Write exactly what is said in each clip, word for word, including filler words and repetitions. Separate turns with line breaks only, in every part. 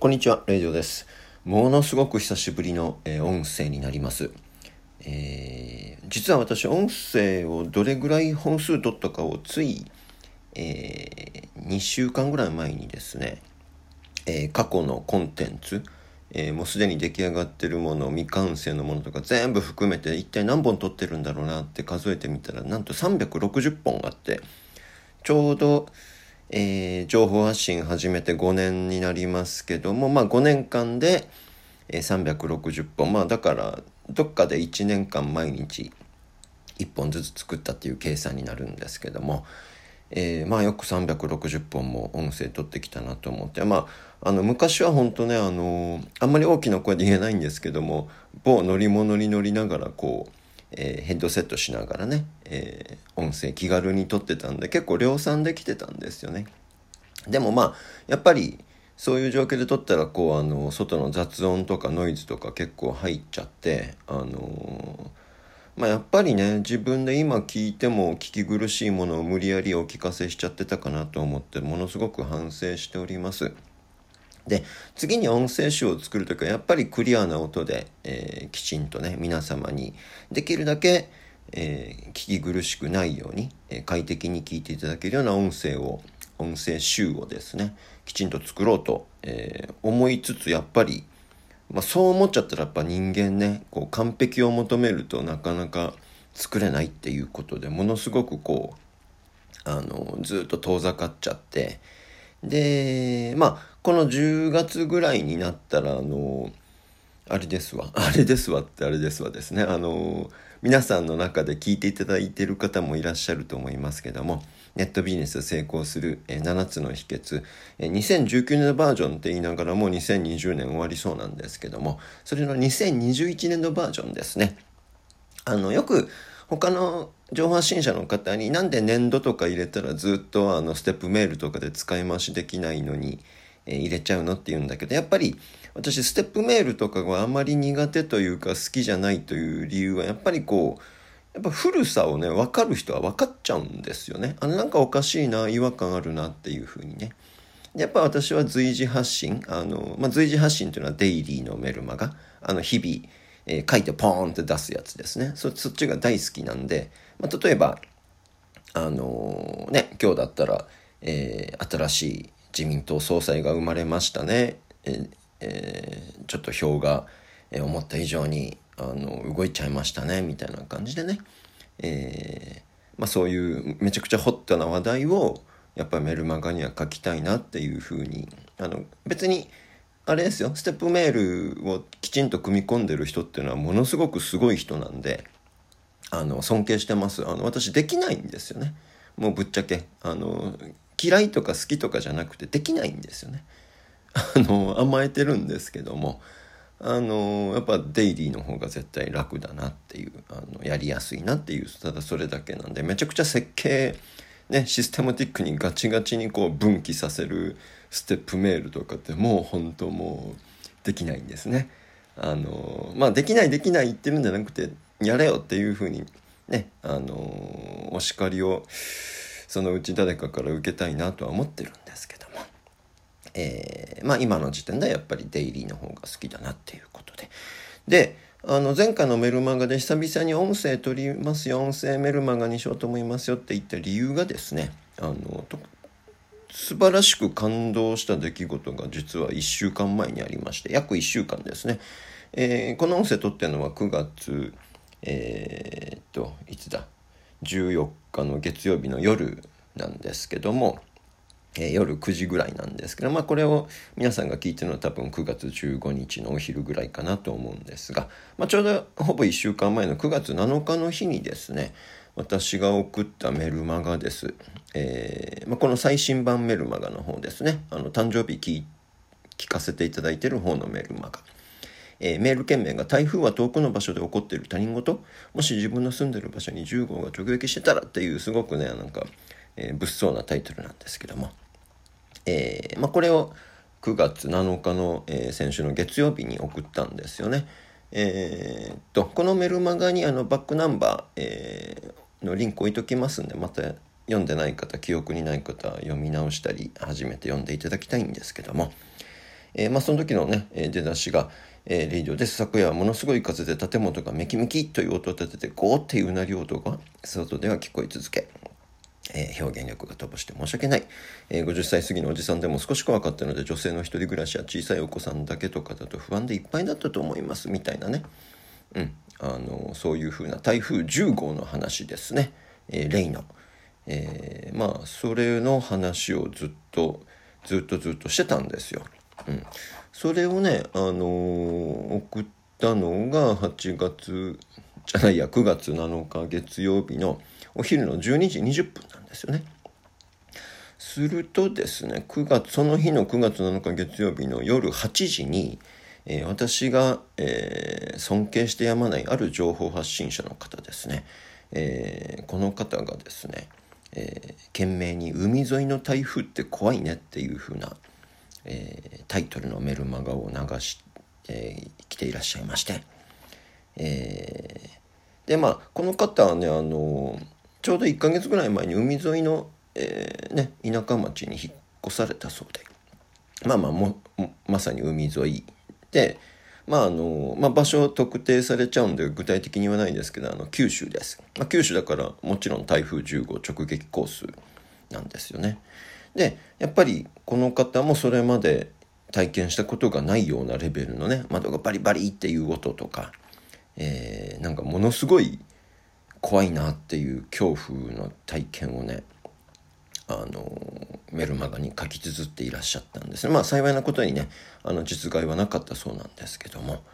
こんにちは、レイジオです。ものすごく久しぶりの、えー音声になります。えー実は私、音声をどれぐらい本数取ったかをつい、えーにしゅうかんぐらい前にですね、えー過去のコンテンツ、えーもうすでに出来上がってるもの、未完成のものとか全部含めて一体何本撮ってるんだろうなって数えてみたら、なんとさんびゃくろくじゅっぽんあって、ちょうど、えー情報発信始めてごねんになりますけども、まあごねんかんで、えーさんびゃくろくじゅっぽん、まあだからどっかでいちねんかん毎日いっぽんずつ作ったっていう計算になるんですけども、えーまあよくさんびゃくろくじゅっぽんも音声取ってきたなと思って、まああの昔は本当ね、あのーあんまり大きな声で言えないんですけども、某乗り物に乗りながらこう、えーヘッドセットしながらね、えー音声気軽に撮ってたんで結構量産できてたんですよね。でもまあやっぱりそういう状況で撮ったらこうあの外の雑音とかノイズとか結構入っちゃって、あのーまあやっぱりね、自分で今聞いても聞き苦しいものを無理やりお聞かせしちゃってたかなと思ってものすごく反省しております。で、次に音声集を作るときはやっぱりクリアな音で、えーきちんとね皆様にできるだけ、えー聞き苦しくないように、えー快適に聞いていただけるような音声を音声集をですねきちんと作ろうと、えー思いつつ、やっぱり、まあ、そう思っちゃったらやっぱ人間ね、こう完璧を求めるとなかなか作れないっていうことで、ものすごくこうあのずっと遠ざかっちゃって、でまあこのじゅうがつぐらいになったらあのあれですわあれですわってあれですわですね、あの皆さんの中で聞いていただいている方もいらっしゃると思いますけども、ネットビジネスで成功するななつの秘訣、にせんじゅうきゅうねんのバージョンって言いながらもうにせんにじゅうねん終わりそうなんですけども、それのにせんにじゅういちねん度バージョンですね。あのよく他の情報発信者の方に、なんで年度とか入れたらずっとあのステップメールとかで使い回しできないのに、えー入れちゃうのって言うんだけど、やっぱり私ステップメールとかがあまり苦手というか好きじゃないという理由は、やっぱりこうやっぱ古さをね分かる人は分かっちゃうんですよね。あのなんかおかしいな、違和感あるなっていう風にね。やっぱ私は随時発信、あの、まあ、随時発信というのはデイリーのメルマガ、あの日々、えー書いてポーンって出すやつですね。そそっちが大好きなんで、まあ、例えばあのーね今日だったら、えー新しい自民党総裁が生まれましたね、えーえーちょっと票が、えー思った以上にあの動いちゃいましたねみたいな感じでね、えーまあ、そういうめちゃくちゃホットな話題をやっぱりメルマガには書きたいなっていうふうに、あの別にあれですよ、ステップメールをきちんと組み込んでる人っていうのはものすごくすごい人なんで、あの尊敬してます。あの私できないんですよね。もうぶっちゃけあの嫌いとか好きとかじゃなくてできないんですよね。あの甘えてるんですけども、あのやっぱデイリーの方が絶対楽だなっていう、あのやりやすいなっていう、ただそれだけなんで、めちゃくちゃ設計ねシステマティックにガチガチにこう分岐させるステップメールとかってもう本当もうできないんですね。あのまあできないできない言ってるんじゃなくて、やれよっていう風にね、あのお叱りをそのうち誰かから受けたいなとは思ってるんですけども、えーまあ今の時点ではやっぱりデイリーの方が好きだなっていうことで、であの前回のメルマガで久々に音声取りますよ、音声メルマガにしようと思いますよって言った理由がですね、あのと素晴らしく感動した出来事が実はいっしゅうかんまえにありまして、約いっしゅうかんですね。えーこの音声撮ってるのはくがつえーっといつだじゅうよっかの月曜日の夜なんですけども、えー夜くじぐらいなんですけど、まあこれを皆さんが聞いてるのは多分くがつじゅうごにちのお昼ぐらいかなと思うんですが、まあ、ちょうどほぼいっしゅうかんまえのくがつなのかの日にですね、私が送ったメルマガです。えーまあ、この最新版メルマガの方ですね、あの誕生日聞聞かせていただいている方のメルマガ。えーメール件名が台風は遠くの場所で起こっている他人事、もし自分の住んでいる場所にじゅうごうが直撃してたらっていう、すごくねなんか、えー物騒なタイトルなんですけども、えーまあ、これをくがつなのかの、えー先週の月曜日に送ったんですよね。えーっとこのメルマガにあのバックナンバー、えーのリンク置いときますんで、また読んでない方、記憶にない方は読み直したり初めて読んでいただきたいんですけども、 えーまあ、その時のね出だしが、えー、レイディオです。昨夜はものすごい風で建物がメキメキという音を立ててゴーっていううなり音が外では聞こえ続け、えー、表現力が乏して申し訳ない、えー、ごじゅっさい過ぎのおじさんでも少し怖かったので、女性の一人暮らしや小さいお子さんだけとかだと不安でいっぱいだったと思いますみたいなね、うん、あのそういう風な台風じゅうごうの話ですね、えー、レイの、えー、まあそれの話をずっとずっとずっとしてたんですよ、うん、それをね、あのー、送ったのがはちがつじゃないやくがつなのか月曜日のお昼のじゅうにじにじゅっぷんなんですよね。するとですね、くがつその日のくがつなのか月曜日の夜はちじに、えー、私が、えー、尊敬してやまないある情報発信者の方ですね、えー、この方がですね、えー、懸命に海沿いの台風って怖いねっていう風な、えー、タイトルのメルマガを流して、えー、来ていらっしゃいまして、えー、でまあこの方はね、あのちょうどいっかげつぐらい前に海沿いの、えーね、田舎町に引っ越されたそうで、まあまあもまさに海沿いで、まああのまあ、場所特定されちゃうんで具体的にはないですけど、あの九州です、まあ、九州だからもちろん台風じゅうご直撃コースなんですよね。でやっぱりこの方もそれまで体験したことがないようなレベルのね、窓がバリバリっていう音とか、えー、なんかものすごい怖いなっていう恐怖の体験をね、あのメルマガに書き綴っていらっしゃったんですね。まあ幸いなことにね、あの実害はなかったそうなんですけども、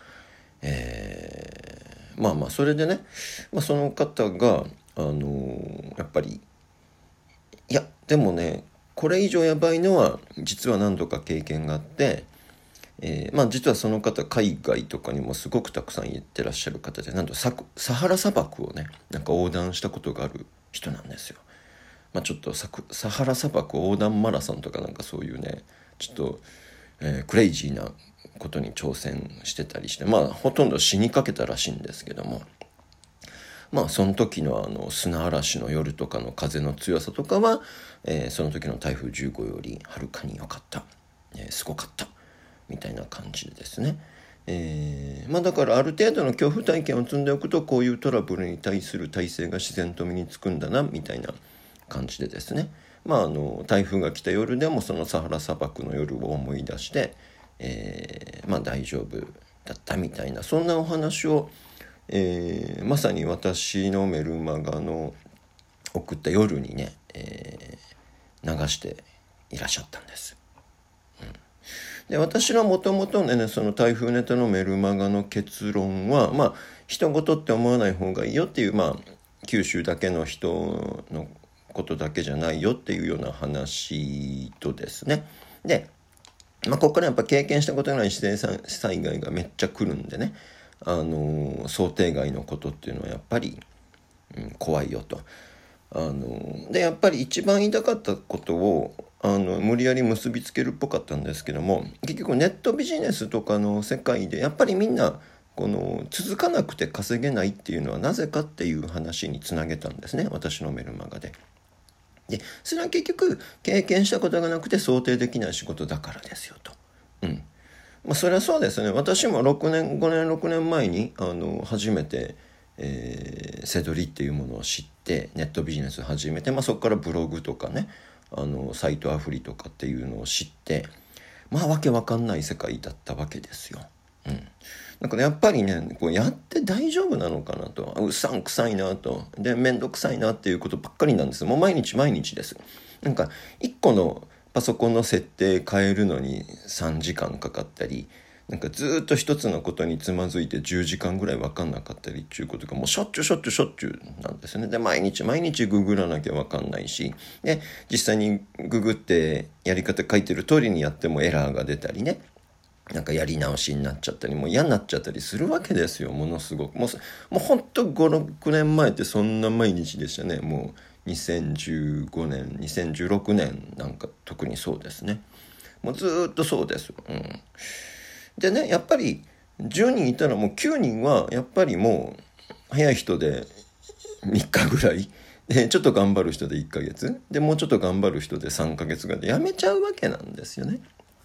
えー、まあまあそれでね、まあ、その方があのやっぱりいやでもね、これ以上やばいのは実は何度か経験があって、えー、まあ実はその方海外とかにもすごくたくさん行ってらっしゃる方で、なんと サ, サハラ砂漠をねなんか横断したことがある人なんですよ。まあ、ちょっと サ, サハラ砂漠横断マラソンとかなんかそういうねちょっと、えー、クレイジーなことに挑戦してたりして、まあほとんど死にかけたらしいんですけども、まあその時のあの砂嵐の夜とかの風の強さとかは、えー、その時の台風じゅうごよりはるかに良かった、えー、すごかったみたいな感じでですね、えー、まあだからある程度の恐怖体験を積んでおくとこういうトラブルに対する耐性が自然と身につくんだなみたいな感じでですね、まああの台風が来た夜でもそのサハラ砂漠の夜を思い出して、えー、まあ大丈夫だったみたいな、そんなお話を、えー、まさに私のメルマガの送った夜にね、えー、流していらっしゃったんです。で私のもともとねその台風ネタのメルマガの結論は、まあ人事って思わない方がいいよっていう、まあ九州だけの人のことだけじゃないよっていうような話とですね、で、まあ、ここからやっぱ経験したことのない自然災害がめっちゃ来るんでね、あの想定外のことっていうのはやっぱり、うん、怖いよと。あのでやっぱり一番言いたかったことをあの無理やり結びつけるっぽかったんですけども、結局ネットビジネスとかの世界でやっぱりみんなこの続かなくて稼げないっていうのはなぜかっていう話につなげたんですね、私のメルマガで。でそれは結局経験したことがなくて想定できない仕事だからですよと。うんまあ、それはそうですね。私もろくねんごねんろくねんまえにあの初めて、えー、セドリっていうものを知ってネットビジネスを始めて、まあ、そこからブログとかねあのサイトアフリとかっていうのを知って、まあわけわかんない世界だったわけですよ。うん、だからやっぱりねこうやって大丈夫なのかなと、うさんくさいなと、でめんどくさいなっていうことばっかりなんです。もう毎日毎日です。なんかいっこのパソコンの設定変えるのにさんじかんかかったり、なんかずっと一つのことにつまずいてじゅうじかんぐらい分かんなかったりっていうことがもうしょっちゅうしょっちゅうしょっちゅうなんですよね。で毎日毎日ググらなきゃ分かんないし、で実際にググってやり方書いてる通りにやってもエラーが出たりね、なんかやり直しになっちゃったりもう嫌になっちゃったりするわけですよ。ものすごくもうもうほんとごろくねんまえってそんな毎日でしたね。もうにせんじゅうごねんにせんじゅうろくねんなんか特にそうですね。もうずっとそうです。うんでね、やっぱりじゅうにんいたらもうきゅうにんはやっぱりもう早い人でみっかぐらいで、ちょっと頑張る人でいっかげつで、もうちょっと頑張る人でさんかげつぐらいでやめちゃうわけなんですよね。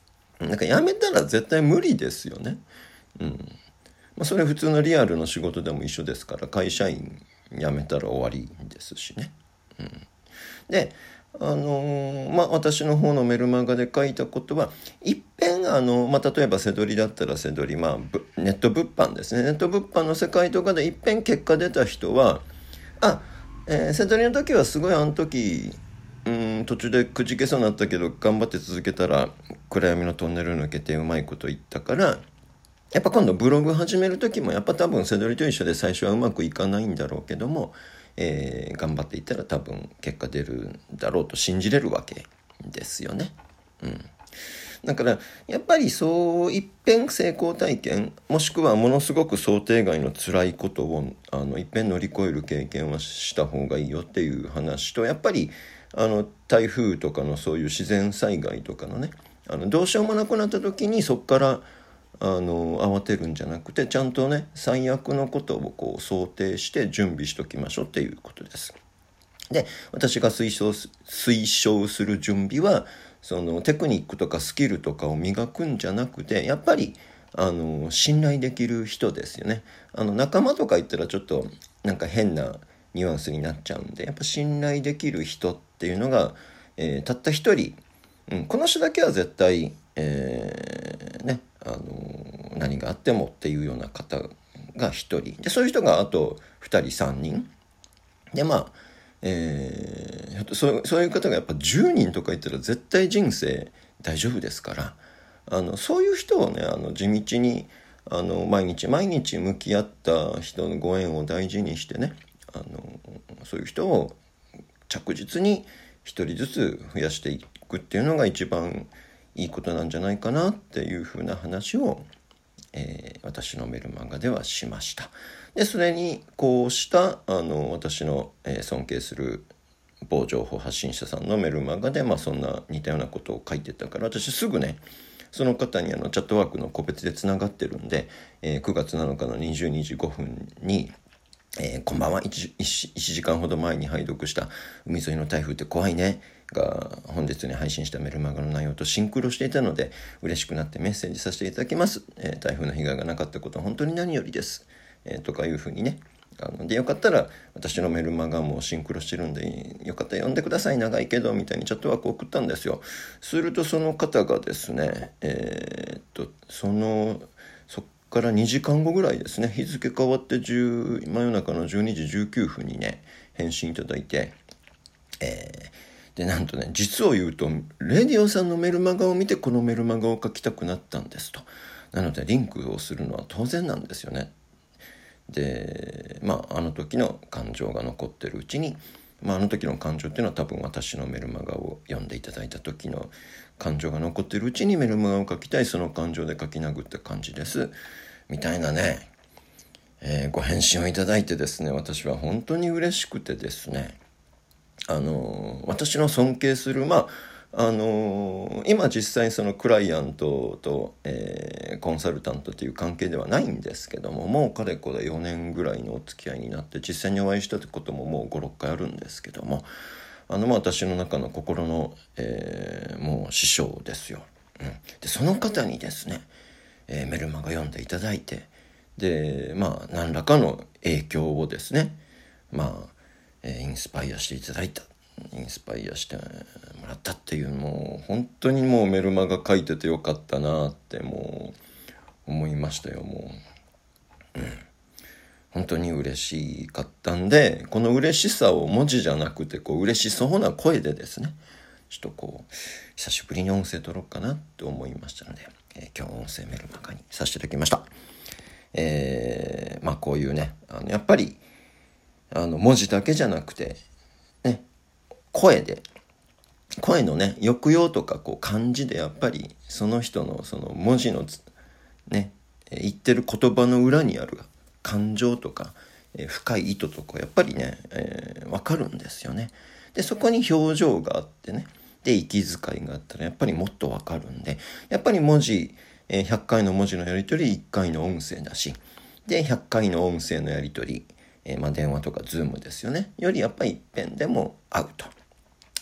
なんか辞めたら絶対無理ですよね。うん。まあ、それ普通のリアルの仕事でも一緒ですから、会社員辞めたら終わりですしね。うん。で、あのー、まあ私の方のメルマガで書いたことは、いっぺんあの、まあ例えばセドリだったらセドリ、まあネット物販ですね。ネット物販の世界とかでいっぺん結果出た人は、あ、えー、セドリの時はすごいあの時、うん途中でくじけそうになったけど頑張って続けたら暗闇のトンネル抜けてうまいこと言ったから、やっぱ今度ブログ始める時もやっぱ多分セドリと一緒で最初はうまくいかないんだろうけども、えー、頑張っていったら多分結果出るんだろうと信じれるわけですよね。うん。だからやっぱりそう一遍成功体験、もしくはものすごく想定外の辛いことをあの一遍乗り越える経験はした方がいいよっていう話と、やっぱりあの台風とかのそういう自然災害とかのね、あのどうしようもなくなった時にそこからあの慌てるんじゃなくて、ちゃんとね最悪のことをこう想定して準備しときましょうっていうことです。で、私が推奨す、推奨する準備はそのテクニックとかスキルとかを磨くんじゃなくて、やっぱりあの信頼できる人ですよね。あの仲間とか言ったらちょっとなんか変なニュアンスになっちゃうんで、やっぱ信頼できる人っていうのが、えー、たった一人、うん、この人だけは絶対、えー、ね、あのー、何があってもっていうような方が一人で、そういう人があと二人三人で、まあ、えー、そう、そういう方がやっぱじゅうにんとか言ったら絶対人生大丈夫ですから、あのそういう人をね、あの地道にあの毎日毎日向き合った人のご縁を大事にしてね、あのそういう人を着実に一人ずつ増やしていくっていうのが一番いいことなんじゃないかなっていうふうな話を、えー、私のメルマガではしました。でそれにこうしたあの私の、えー、尊敬する某情報発信者さんのメルマガで、まあ、そんな似たようなことを書いてたから、私すぐねその方にあのチャットワークの個別でつながってるんで、えー、くがつなのかのにじゅうにじごふんにえー、こんばんは 1, 1, いちじかんほど前に拝読した海沿いの台風って怖いねが本日に配信したメルマガの内容とシンクロしていたので嬉しくなってメッセージさせていただきます、えー、台風の被害がなかったことは本当に何よりです、えー、とかいうふうにね、あのでよかったら私のメルマガもシンクロしてるんでよかったら読んでください長いけどみたいにチャットワーク送ったんですよ。するとその方がですねえー、っとそのそからにじかんごぐらいですね、日付変わって10真夜中のじゅうにじじゅうきゅうふんにね返信いただいて、えー、でなんとね実を言うとレディオさんのメルマガを見てこのメルマガを書きたくなったんですと。なのでリンクをするのは当然なんですよね。でまああの時の感情が残ってるうちに、まあ、あの時の感情っていうのは多分私のメルマガを読んでいただいた時の感情が残ってるうちにメルマガを書きたい、その感情で書き殴った感じですみたいなね、えー、ご返信をいただいてですね、私は本当に嬉しくてですね、あのー、私の尊敬するまああのー、今実際そのクライアントと、えー、コンサルタントという関係ではないんですけども、もうかれこれよねんぐらいのお付き合いになって実際にお会いしたことももうごろっかいあるんですけども、あのまあ私の中の心の、えー、もう師匠ですよ、うん、でその方にですね、えー、メルマガ読んでいただいて、でまあ何らかの影響をですね、まあ、えー、インスパイアしていただいたインスパイアしてもらったっていう、もう本当にもうメルマガ書いててよかったなってもう思いましたよ。もう、うん、本当に嬉しかったんで、この嬉しさを文字じゃなくてこう嬉しそうな声でですね、ちょっとこう久しぶりに音声取ろうかなって思いましたので、えー、今日音声メルマガにさせていただきました。えー、まあこういうね、あのやっぱりあの文字だけじゃなくてね、声で声のね抑揚とかこう感じでやっぱりその人のその文字のね言ってる言葉の裏にある感情とか、えー、深い意図とかやっぱりね、えー、分かるんですよね。でそこに表情があってね、で息遣いがあったらやっぱりもっと分かるんで、やっぱり文字、えー、ひゃっかいの文字のやり取りいっかいの音声だし、でひゃっかいの音声のやり取り、えー、まあ電話とかズームですよねよりやっぱり一遍でも会うと、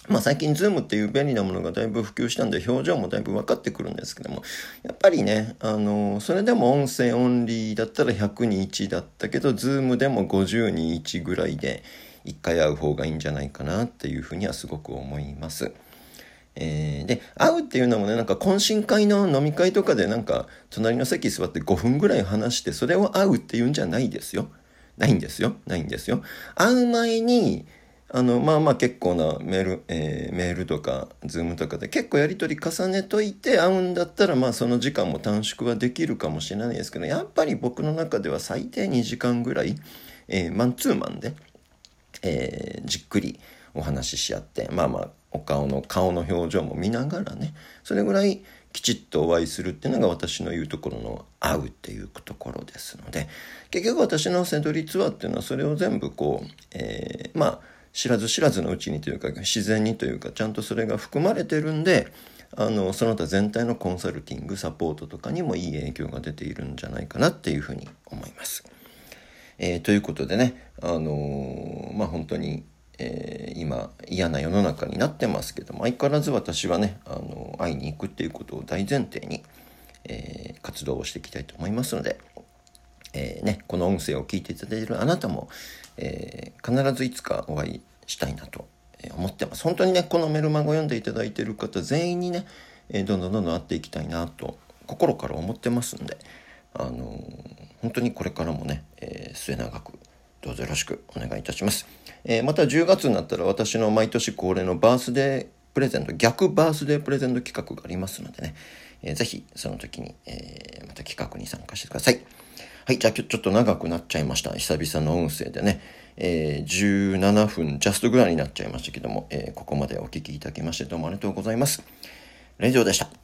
まあ最近 Zoom っていう便利なものがだいぶ普及したんで表情もだいぶ分かってくるんですけども、やっぱりね、あのそれでも音声オンリーだったらひゃくにいちだったけど Zoom でもごじゅうにいちぐらいでいっかい会う方がいいんじゃないかなっていうふうにはすごく思います。えー、で会うっていうのもね、なんか懇親会の飲み会とかでなんか隣の席座ってごふんぐらい話してそれを会うっていうんじゃないですよ。ないんですよ。ないんですよ。会う前にあのまあまあ結構なメール、えー、メールとかズームとかで結構やり取り重ねといて会うんだったら、まあその時間も短縮はできるかもしれないですけど、やっぱり僕の中では最低にじかんぐらい、えー、マンツーマンで、えー、じっくりお話しし合って、まあまあお顔の顔の表情も見ながらね、それぐらいきちっとお会いするっていうのが私の言うところの会うっていうところですので、結局私のセドリツアーっていうのはそれを全部こう、えー、まあ知らず知らずのうちにというか自然にというかちゃんとそれが含まれてるんで、あのその他全体のコンサルティングサポートとかにもいい影響が出ているんじゃないかなっていうふうに思います。えー、ということでね、あのー、まあ本当に、えー、今嫌な世の中になってますけども、相変わらず私はね、あのー、会いに行くっていうことを大前提に、えー、活動をしていきたいと思いますので、えーね、この音声を聞いていただいているあなたも、えー、必ずいつかお会いしたいなと思ってます。本当にね、このメルマガを読んでいただいている方全員にね、えー、どんどんどんどん会っていきたいなと心から思ってますんで、あのー、本当にこれからもね、えー、末永くどうぞよろしくお願いいたします。えー、またじゅうがつになったら私の毎年恒例のバースデープレゼント、逆バースデープレゼント企画がありますのでね、えー、ぜひその時に、えー、また企画に参加してください。はい、じゃあちょっと長くなっちゃいました。久々の音声でね、えー、じゅうななふんジャストぐらいになっちゃいましたけども、えー、ここまでお聞きいただきましてどうもありがとうございます。レイジョーでした。